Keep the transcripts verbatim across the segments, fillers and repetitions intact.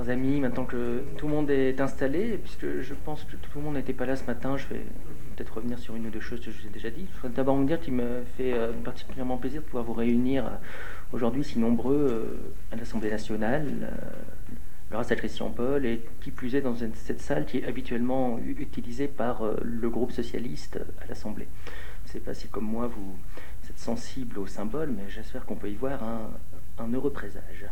chers amis, maintenant que tout le monde est installé, puisque je pense que tout le monde n'était pas là ce matin, je vais peut-être revenir sur une ou deux choses que je vous ai déjà dit. Je voudrais d'abord vous dire qu'il me fait euh, particulièrement plaisir de pouvoir vous réunir euh, aujourd'hui si nombreux euh, à l'Assemblée nationale, euh, grâce à Christian Paul, et qui plus est dans une- cette salle qui est habituellement u- utilisée par euh, le groupe socialiste à l'Assemblée. Je ne sais pas si, comme moi, vous êtes sensible au symbole, mais j'espère qu'on peut y voir un, un heureux présage.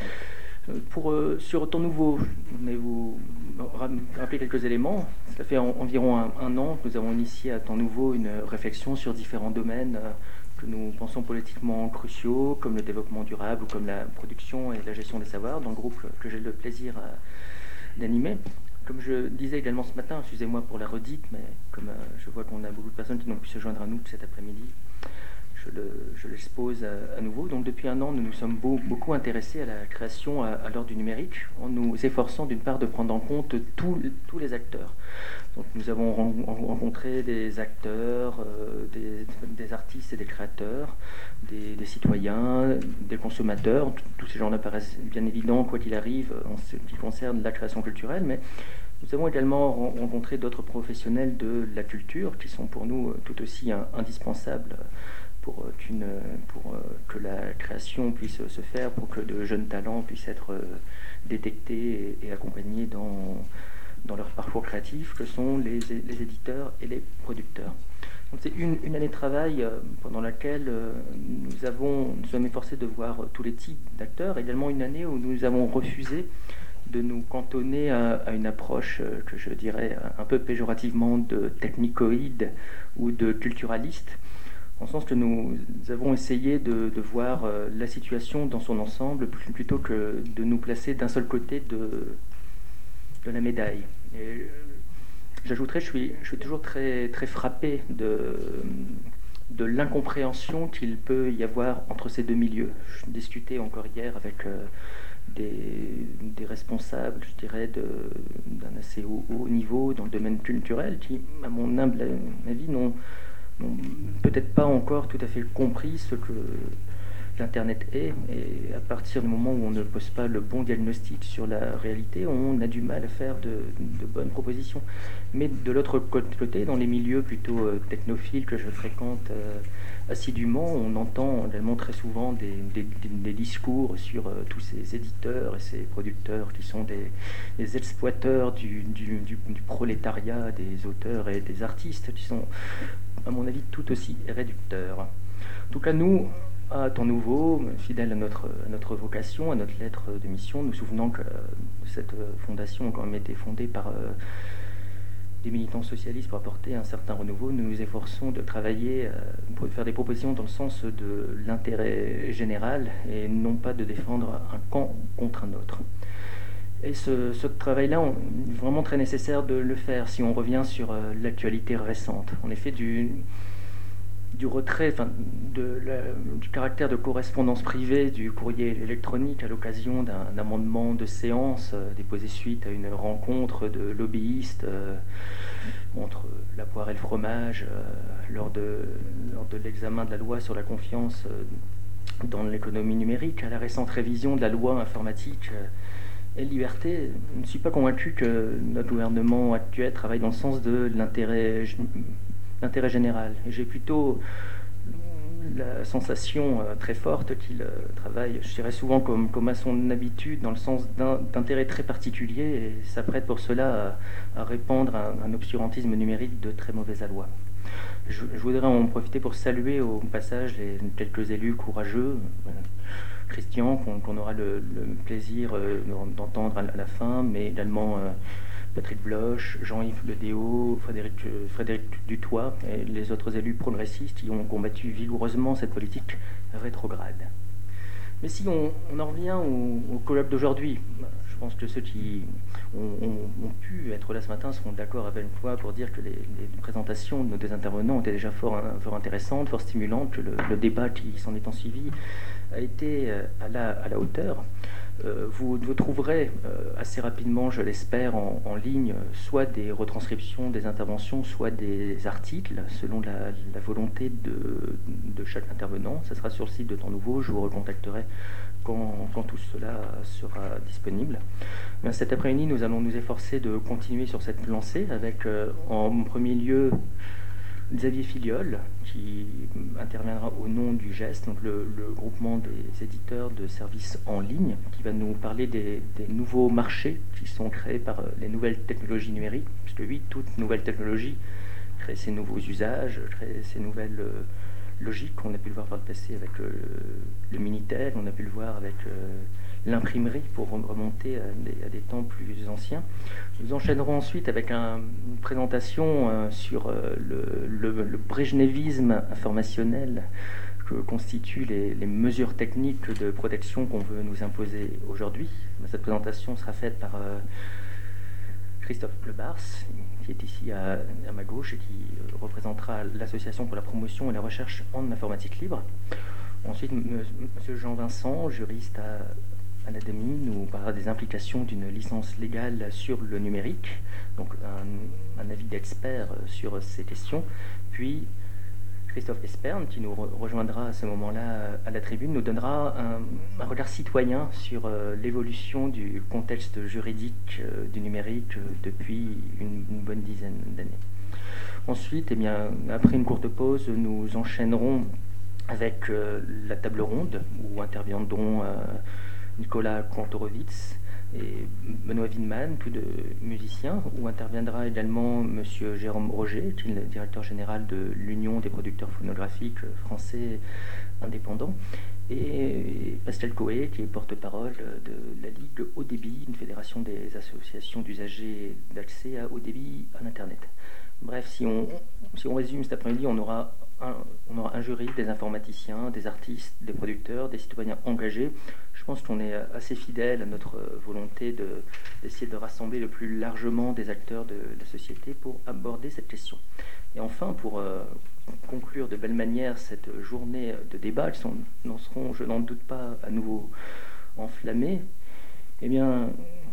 Pour, euh, sur Temps Nouveau, mais vous rappeler quelques éléments. Ça fait en, environ un, un an que nous avons initié à Temps Nouveau une réflexion sur différents domaines euh, que nous pensons politiquement cruciaux, comme le développement durable ou comme la production et la gestion des savoirs, dans le groupe que j'ai le plaisir euh, d'animer. Comme je disais également ce matin, excusez-moi pour la redite, mais comme euh, je vois qu'on a beaucoup de personnes qui n'ont pu se joindre à nous cet après-midi, je, le, je l'expose à, à nouveau. Donc depuis un an, nous nous sommes beau, beaucoup intéressés à la création à, à l'heure du numérique, en nous efforçant d'une part de prendre en compte tous, tous les acteurs. Donc nous avons rencontré des acteurs, euh, des, des artistes et des créateurs, des, des citoyens, des consommateurs. Tous ces gens-là paraissent bien évidents, quoi qu'il arrive, en ce qui concerne la création culturelle, mais nous avons également rencontré d'autres professionnels de la culture qui sont pour nous tout aussi indispensables pour, qu'une, pour que la création puisse se faire, pour que de jeunes talents puissent être détectés et, et accompagnés dans, dans leur parcours créatif, que sont les, les éditeurs et les producteurs. Donc c'est une, une année de travail pendant laquelle nous avons nous sommes efforcés de voir tous les types d'acteurs, également une année où nous avons refusé de nous cantonner à, à une approche que je dirais un peu péjorativement de technicoïde ou de culturaliste, en sens que nous avons essayé de, de voir euh, la situation dans son ensemble plutôt que de nous placer d'un seul côté de, de la médaille. Et, euh, j'ajouterais, je suis, je suis toujours très, très frappé de, de l'incompréhension qu'il peut y avoir entre ces deux milieux. Je discutais encore hier avec euh, des, des responsables, je dirais, de, d'un assez haut, haut niveau dans le domaine culturel qui, à mon humble avis, n'ont n'ont peut-être pas encore tout à fait compris ce que l'Internet est, et à partir du moment où on ne pose pas le bon diagnostic sur la réalité, on a du mal à faire de, de bonnes propositions. Mais de l'autre côté, dans les milieux plutôt euh, technophiles que je fréquente euh, assidûment, on entend également très souvent des, des, des discours sur euh, tous ces éditeurs et ces producteurs qui sont des, des exploiteurs du, du, du, du prolétariat des auteurs et des artistes, qui sont, à mon avis, tout aussi réducteurs. En tout cas, nous, à Temps Nouveau, fidèles à notre, à notre vocation, à notre lettre de mission, nous souvenons que euh, cette fondation a quand même été fondée par euh, des militants socialistes pour apporter un certain renouveau. Nous nous efforçons de travailler euh, pour faire des propositions dans le sens de l'intérêt général et non pas de défendre un camp contre un autre. Et ce, ce travail-là, on, est vraiment très nécessaire de le faire si on revient sur euh, l'actualité récente. En effet, du, du retrait, enfin, de la, du caractère de correspondance privée du courrier électronique à l'occasion d'un amendement de séance euh, déposé suite à une rencontre de lobbyistes euh, entre la poire et le fromage euh, lors de, lors de l'examen de la loi sur la confiance euh, dans l'économie numérique, à la récente révision de la loi informatique euh, et liberté. Je ne suis pas convaincu que notre gouvernement actuel travaille dans le sens de l'intérêt, l'intérêt général. Et j'ai plutôt la sensation euh, très forte qu'il euh, travaille, je dirais souvent comme, comme à son habitude, dans le sens d'un, d'intérêt très particulier, et s'apprête pour cela à, à répandre un, un obscurantisme numérique de très mauvais aloi. Je, je voudrais en profiter pour saluer au passage les quelques élus courageux, euh, Christian, qu'on, qu'on aura le, le plaisir euh, d'entendre à la fin, mais également euh, Patrick Bloch, Jean-Yves Ledéo, Frédéric, euh, Frédéric Dutoit et les autres élus progressistes qui ont combattu vigoureusement cette politique rétrograde. Mais si on, on en revient au, au colloque d'aujourd'hui, je pense que ceux qui ont, ont, ont pu être là ce matin seront d'accord avec moi pour dire que les, les présentations de nos deux intervenants étaient déjà fort, fort intéressantes, fort stimulantes, que le, le débat qui s'en est ensuivi a été à la, à la hauteur. Euh, vous, vous trouverez euh, assez rapidement, je l'espère, en, en ligne, soit des retranscriptions des interventions, soit des articles, selon la, la volonté de, de chaque intervenant. Ça sera sur le site de Temps Nouveau, je vous recontacterai quand, quand tout cela sera disponible. Bien, cet après-midi, nous allons nous efforcer de continuer sur cette lancée avec, euh, en premier lieu, Xavier Filiol, qui interviendra au nom du GEST, donc le, le groupement des éditeurs de services en ligne, qui va nous parler des, des nouveaux marchés qui sont créés par les nouvelles technologies numériques, puisque oui, toute nouvelle technologie crée ses nouveaux usages, crée ses nouvelles euh, logiques. On a pu le voir par le passé avec euh, le Minitel, on a pu le voir avec euh, l'imprimerie pour remonter à des, à des temps plus anciens. Nous enchaînerons ensuite avec un, une présentation euh, sur euh, le, le, le brejnevisme informationnel que constituent les, les mesures techniques de protection qu'on veut nous imposer aujourd'hui. Cette présentation sera faite par euh, Christophe Lebars, qui est ici à, à ma gauche et qui représentera l'Association pour la promotion et la recherche en informatique libre. Ensuite, M. Jean Vincent, juriste à à l'A D E M I, nous parlera des implications d'une licence légale sur le numérique, donc un, un avis d'expert sur ces questions. Puis Christophe Esperne, qui nous re rejoindra à ce moment-là à la tribune, nous donnera un, un regard citoyen sur euh, l'évolution du contexte juridique euh, du numérique euh, depuis une, une bonne dizaine d'années. Ensuite, eh bien, après une courte pause, nous enchaînerons avec euh, la table ronde, où interviendront euh, Nicolas Kantorowicz et Benoît Widman, tous deux musiciens, où interviendra également M. Jérôme Roger, qui est le directeur général de l'Union des producteurs phonographiques français indépendants, et Pascal Coé, qui est porte-parole de la Ligue Haut Débit, une fédération des associations d'usagers d'accès à haut débit à l'Internet. Bref, si on, si on résume cet après-midi, on aura, un, on aura un jury, des informaticiens, des artistes, des producteurs, des citoyens engagés. Je pense qu'on est assez fidèle à notre volonté de, d'essayer de rassembler le plus largement des acteurs de la société pour aborder cette question. Et enfin, pour euh, conclure de belle manière cette journée de débat, qui n'en seront, je n'en doute pas, à nouveau enflammés, eh bien,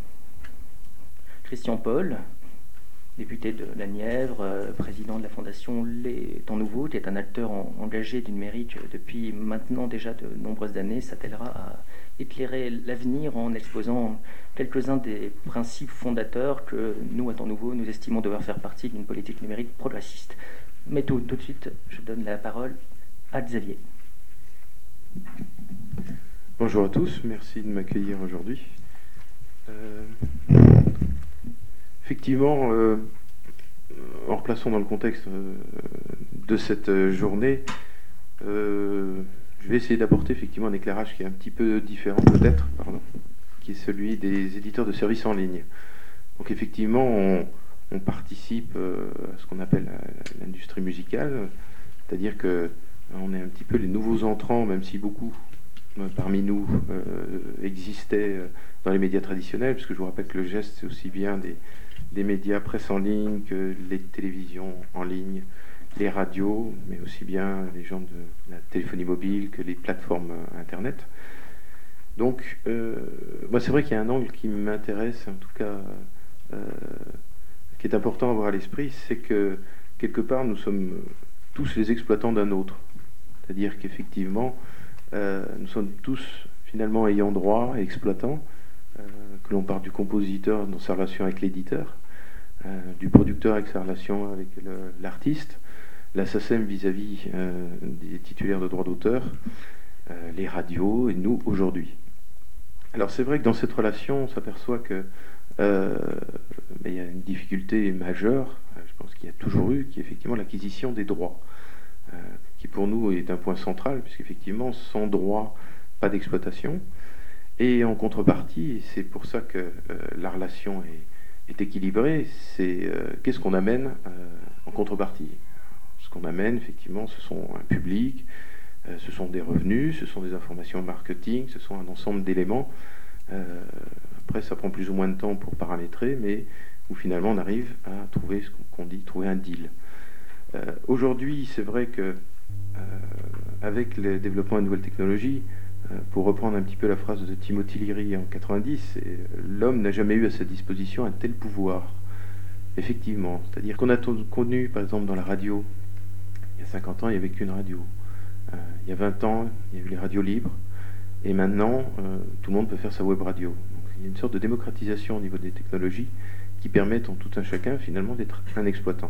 Christian Paul, député de la Nièvre, euh, président de la fondation Les Temps Nouveaux, qui est un acteur en, engagé du numérique depuis maintenant déjà de nombreuses années, s'attellera à éclairer l'avenir en exposant quelques-uns des principes fondateurs que nous, à Temps Nouveau, nous estimons devoir faire partie d'une politique numérique progressiste. Mais tout, tout de suite, je donne la parole à Xavier. Bonjour à tous, merci de m'accueillir aujourd'hui. Euh, effectivement, euh, en replaçant dans le contexte euh, de cette journée, euh, je vais essayer d'apporter effectivement un éclairage qui est un petit peu différent peut-être, pardon, qui est celui des éditeurs de services en ligne. Donc effectivement, on, on participe euh, à ce qu'on appelle l'industrie musicale, c'est-à-dire que on est un petit peu les nouveaux entrants, même si beaucoup euh, parmi nous euh, existaient dans les médias traditionnels, parce que je vous rappelle que le geste, c'est aussi bien des, des médias presse en ligne que les télévisions en ligne, les radios, mais aussi bien les gens de la téléphonie mobile que les plateformes Internet. Donc, euh, moi, c'est vrai qu'il y a un angle qui m'intéresse, en tout cas, euh, qui est important à avoir à l'esprit, c'est que, quelque part, nous sommes tous les exploitants d'un autre. C'est-à-dire qu'effectivement, euh, nous sommes tous, finalement, ayant droit et exploitants, euh, que l'on part du compositeur dans sa relation avec l'éditeur, euh, du producteur avec sa relation avec le, l'artiste, la S A C E M vis-à-vis euh, des titulaires de droits d'auteur, euh, les radios et nous aujourd'hui. Alors c'est vrai que dans cette relation, on s'aperçoit que euh, ben, il y a une difficulté majeure, je pense qu'il y a toujours eu, qui est effectivement l'acquisition des droits, euh, qui pour nous est un point central, puisqu'effectivement, sans droit, pas d'exploitation. Et en contrepartie, et c'est pour ça que euh, la relation est, est équilibrée, c'est euh, qu'est-ce qu'on amène euh, en contrepartie. Ce qu'on amène, effectivement, ce sont un public, euh, ce sont des revenus, ce sont des informations marketing, ce sont un ensemble d'éléments. Euh, après, ça prend plus ou moins de temps pour paramétrer, mais où finalement on arrive à trouver ce qu'on dit, trouver un deal. Euh, aujourd'hui, c'est vrai que euh, avec le développement de nouvelles technologies, Euh, pour reprendre un petit peu la phrase de Timothy Leary en quatre-vingt-dix, l'homme n'a jamais eu à sa disposition un tel pouvoir. Effectivement, c'est-à-dire qu'on a connu, par exemple, dans la radio, il y a cinquante ans, il n'y avait qu'une radio. Euh, il y a vingt ans, il y a eu les radios libres. Et maintenant, euh, tout le monde peut faire sa web radio. Donc, il y a une sorte de démocratisation au niveau des technologies qui permettent en tout un chacun, finalement, d'être un exploitant.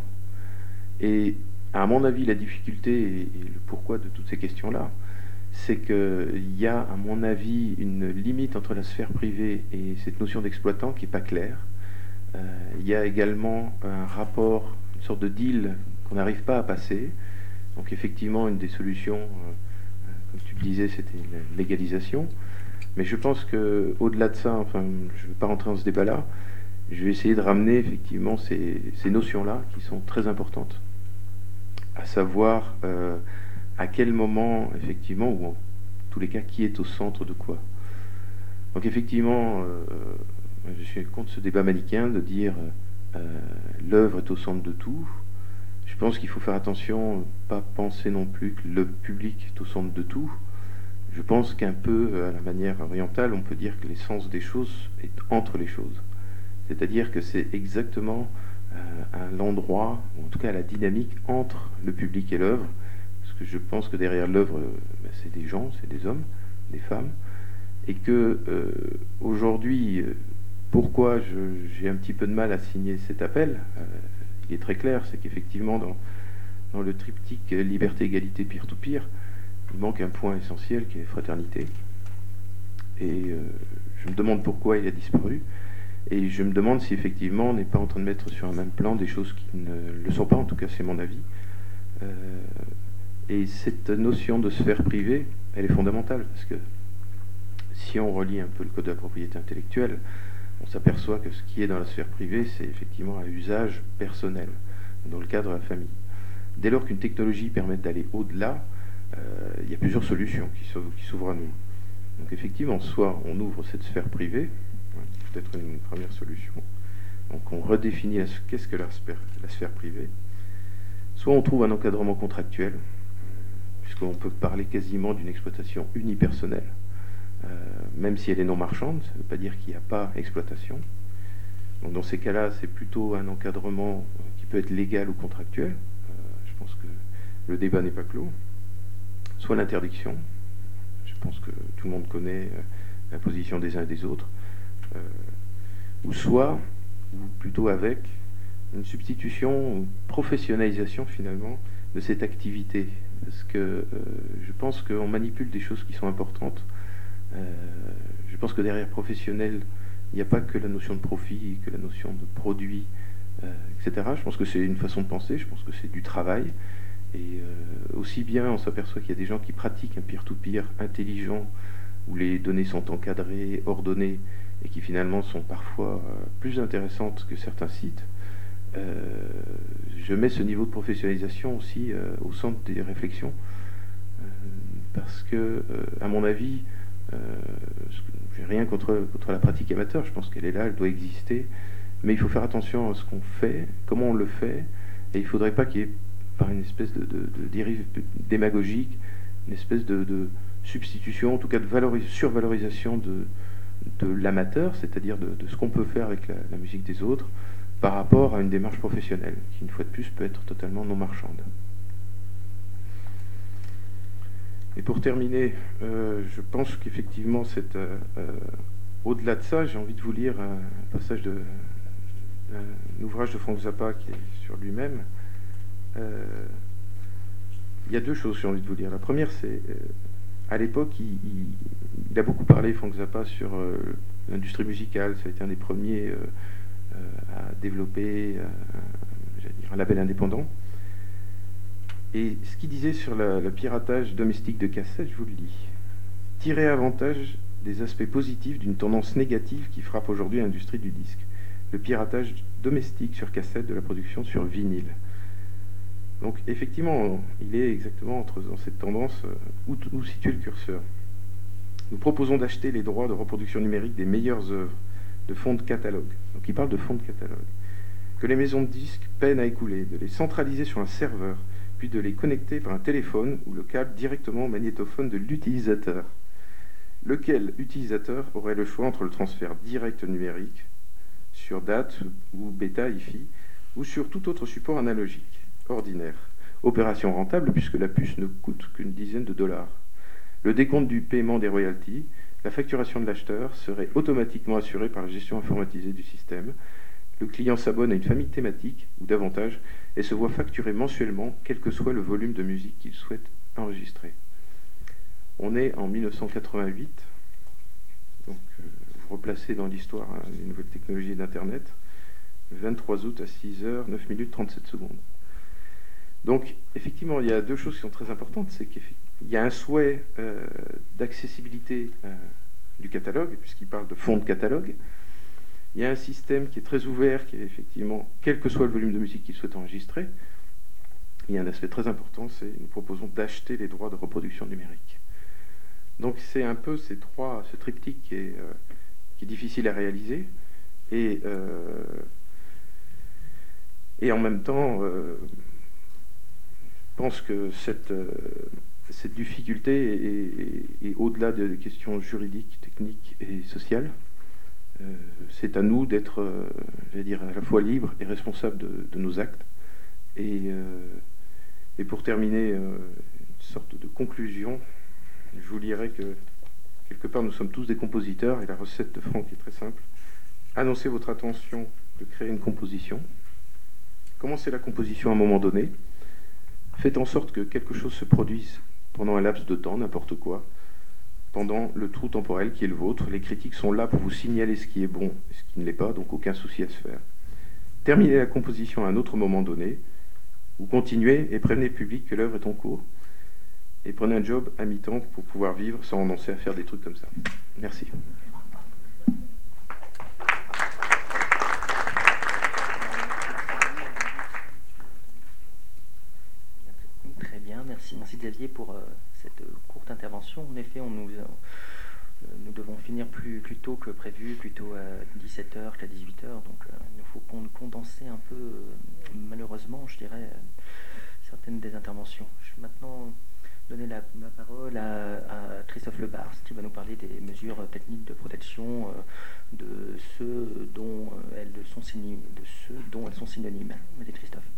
Et à mon avis, la difficulté et, et le pourquoi de toutes ces questions-là, c'est qu'il y a, à mon avis, une limite entre la sphère privée et cette notion d'exploitant qui n'est pas claire. Euh, il y a également un rapport, une sorte de deal qu'on n'arrive pas à passer. Donc effectivement, une des solutions, euh, comme tu le disais, c'était la légalisation. Mais je pense qu'au-delà de ça, enfin, je ne vais pas rentrer dans ce débat-là, je vais essayer de ramener effectivement ces, ces notions-là qui sont très importantes. À savoir euh, à quel moment, effectivement, ou en tous les cas, qui est au centre de quoi. Donc effectivement, euh, je suis contre ce débat manichéen de dire euh, l'œuvre est au centre de tout. Je pense qu'il faut faire attention, pas penser non plus que le public est au centre de tout. Je pense qu'un peu, à la manière orientale, on peut dire que l'essence des choses est entre les choses. C'est-à-dire que c'est exactement euh, à l'endroit, ou en tout cas à la dynamique entre le public et l'œuvre. Parce que je pense que derrière l'œuvre, ben, c'est des gens, c'est des hommes, des femmes. Et que euh, aujourd'hui, pourquoi je, j'ai un petit peu de mal à signer cet appel, euh, il est très clair, c'est qu'effectivement dans, dans le triptyque liberté, égalité, peer-to-peer, il manque un point essentiel qui est fraternité. Et euh, je me demande pourquoi il a disparu. Et je me demande si effectivement on n'est pas en train de mettre sur un même plan des choses qui ne le sont pas, en tout cas c'est mon avis. Euh, et cette notion de sphère privée, elle est fondamentale, parce que si on relit un peu le code de la propriété intellectuelle, on s'aperçoit que ce qui est dans la sphère privée, c'est effectivement un usage personnel, dans le cadre de la famille. Dès lors qu'une technologie permet d'aller au-delà, euh, il y a plusieurs solutions qui s'ouvrent, qui s'ouvrent à nous. Donc effectivement, soit on ouvre cette sphère privée, peut-être une première solution, donc on redéfinit la, qu'est-ce que la sphère, la sphère privée, soit on trouve un encadrement contractuel, puisqu'on peut parler quasiment d'une exploitation unipersonnelle, euh, même si elle est non marchande, ça ne veut pas dire qu'il n'y a pas exploitation. Donc dans ces cas-là, c'est plutôt un encadrement qui peut être légal ou contractuel. Euh, je pense que le débat n'est pas clos. Soit l'interdiction. Je pense que tout le monde connaît la position des uns et des autres. Euh, ou soit, ou plutôt avec, une substitution ou professionnalisation finalement de cette activité. Parce que euh, je pense qu'on manipule des choses qui sont importantes. Euh, je pense que derrière professionnel, il n'y a pas que la notion de profit, que la notion de produit, euh, et cetera. Je pense que c'est une façon de penser, je pense que c'est du travail. Et euh, aussi bien on s'aperçoit qu'il y a des gens qui pratiquent un peer-to-peer intelligent, où les données sont encadrées, ordonnées, et qui finalement sont parfois euh, plus intéressantes que certains sites. Euh, je mets ce niveau de professionnalisation aussi euh, au centre des réflexions, euh, parce que, euh, à mon avis, euh, j'ai rien contre, contre la pratique amateur, je pense qu'elle est là, elle doit exister, mais il faut faire attention à ce qu'on fait, comment on le fait, et il ne faudrait pas qu'il y ait, par une espèce de, de, de dérive démagogique, une espèce de, de substitution, en tout cas de valoris- survalorisation de, de l'amateur, c'est-à-dire de, de ce qu'on peut faire avec la, la musique des autres, par rapport à une démarche professionnelle, qui une fois de plus peut être totalement non marchande. Et pour terminer, euh, je pense qu'effectivement, cette, euh, euh, au-delà de ça, j'ai envie de vous lire un, un passage de un ouvrage de Frank Zappa qui est sur lui-même. Euh, il y a deux choses que j'ai envie de vous dire. La première, c'est, euh, à l'époque, il, il, il a beaucoup parlé, Frank Zappa, sur euh, l'industrie musicale. Ça a été un des premiers euh, euh, à développer euh, j'allais dire, un label indépendant. Et ce qu'il disait sur la, le piratage domestique de cassettes, je vous le lis. Tirer avantage des aspects positifs d'une tendance négative qui frappe aujourd'hui l'industrie du disque. Le piratage domestique sur cassette de la production sur vinyle. Donc effectivement, il est exactement entre, dans cette tendance euh, où, où situer le curseur. Nous proposons d'acheter les droits de reproduction numérique des meilleures œuvres de fonds de catalogue. Donc il parle de fonds de catalogue. Que les maisons de disques peinent à écouler, de les centraliser sur un serveur, puis de les connecter par un téléphone ou le câble directement au magnétophone de l'utilisateur. lequel utilisateur aurait le choix entre le transfert direct numérique sur date ou bêta I F I ou sur tout autre support analogique, ordinaire. Opération rentable puisque la puce ne coûte qu'une dizaine de dollars. Le décompte du paiement des royalties, la facturation de l'acheteur serait automatiquement assurée par la gestion informatisée du système. Le client s'abonne à une famille thématique ou davantage et se voit facturer mensuellement quel que soit le volume de musique qu'il souhaite enregistrer. On est en mille neuf cent quatre-vingt-huit, donc euh, vous replacez dans l'histoire hein, les nouvelles technologies d'Internet, vingt-trois août à six heures neuf minutes trente-sept secondes. Donc effectivement, il y a deux choses qui sont très importantes, c'est qu'il y a un souhait euh, d'accessibilité euh, du catalogue, puisqu'il parle de fonds de catalogue. Il y a un système qui est très ouvert, qui est effectivement, quel que soit le volume de musique qu'il souhaite enregistrer. Il y a un aspect très important, c'est nous proposons d'acheter les droits de reproduction numérique. Donc c'est un peu ces trois, ce triptyque qui est, euh, qui est difficile à réaliser et, euh, et en même temps, euh, je pense que cette, euh, cette difficulté est, est, est au-delà des questions juridiques, techniques et sociales. Euh, c'est à nous d'être, euh, j'allais dire, à la fois libres et responsables de, de nos actes. Et, euh, et pour terminer, euh, une sorte de conclusion. Je vous dirais que, quelque part, nous sommes tous des compositeurs, et la recette de Franck est très simple. Annoncez votre intention de créer une composition. Commencez la composition à un moment donné. Faites en sorte que quelque chose se produise pendant un laps de temps, n'importe quoi, pendant le trou temporel qui est le vôtre. Les critiques sont là pour vous signaler ce qui est bon et ce qui ne l'est pas, donc aucun souci à se faire. Terminez la composition à un autre moment donné, ou continuez et prévenez le public que l'œuvre est en cours. Et prenez un job à mi-temps pour pouvoir vivre sans renoncer à faire des trucs comme ça. Merci. Très bien, merci. Merci Xavier pour euh, cette euh, courte intervention. En effet, on nous, euh, nous devons finir plus, plus tôt que prévu, plutôt à dix-sept heures qu'à dix-huit heures. Donc euh, il nous faut condenser un peu, euh, malheureusement, je dirais, euh, certaines des interventions. Je vais maintenant donner la, la parole à, à Christophe Lebars, qui va nous parler des mesures techniques de protection euh, de ceux dont, euh, elles sont, de ceux dont elles sont synonymes. Merci Christophe.